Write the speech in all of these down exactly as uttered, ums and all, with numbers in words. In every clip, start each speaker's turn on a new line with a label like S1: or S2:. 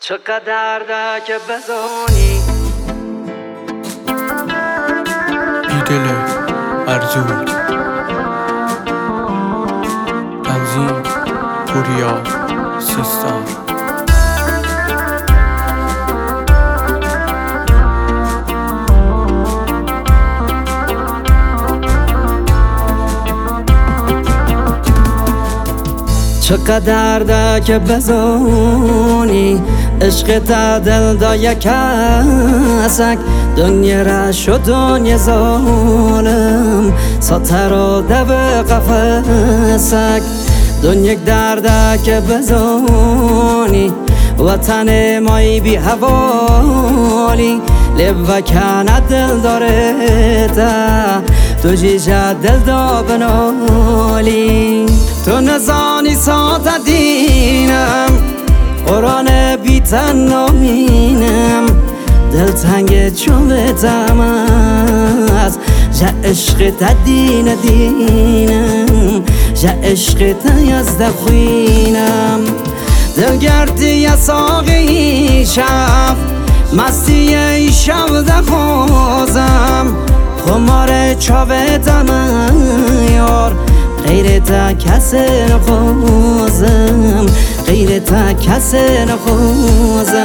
S1: چقدر ده که بزانی
S2: بیدل ارزول تنظیم پوریا سیستان.
S1: چقدر ده که بزانی عشق تا دل دا یک کسک دنیا را شد دنیا ظالم ساتر و دو قفسک دنیا درده که بزانی وطن مایی بی حوالی لب و کنه دل داره تا تو جیجه دل دا بنالی تو نزانی سات دینم قرآن بیتن نامینم دل تنگ چون بدم از جا عشق تا دین دینم جا عشق تا یزده خوینم دل گردی یا ساقی شب مستی ای شب ده خوزم خمار چاوه دم یار غیر تا کس نخوزم غیر تا کس نخوزم.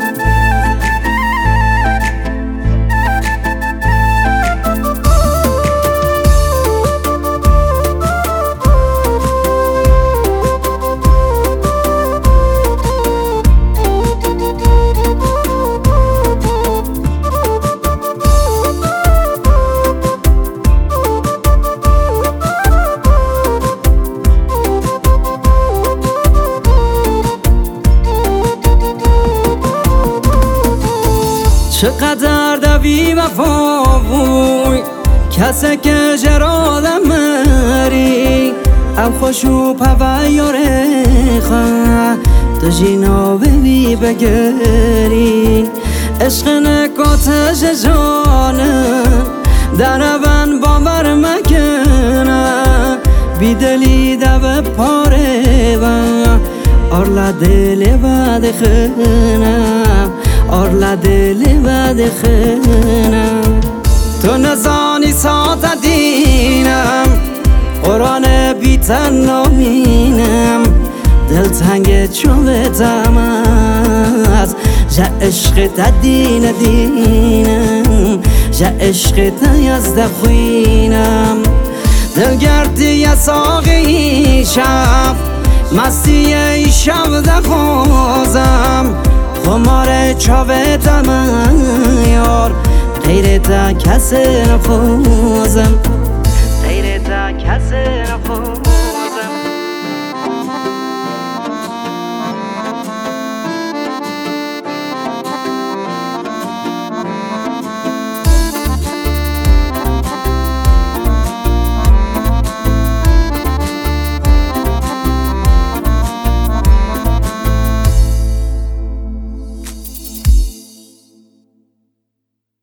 S1: چقدر دوی وفاوی کسی که جرادم مری ام خوشو پویاره خواه تو جینا ببی بگری عشق نکاتش جانم در من باور مکنم بیدلی دو پاره و آرلا دل بد خنم آرلا دل بد خنم تو نزانی سات دینم قرآن بیتن نامینم دل تنگ چون بدم از جا عشق تا دین دینم جا عشق تا یزده خوینم دل گردی یا ساقی شب مستی ای شب ده خوزم خمار چاوه دم یار غیر تا کس نخوزم.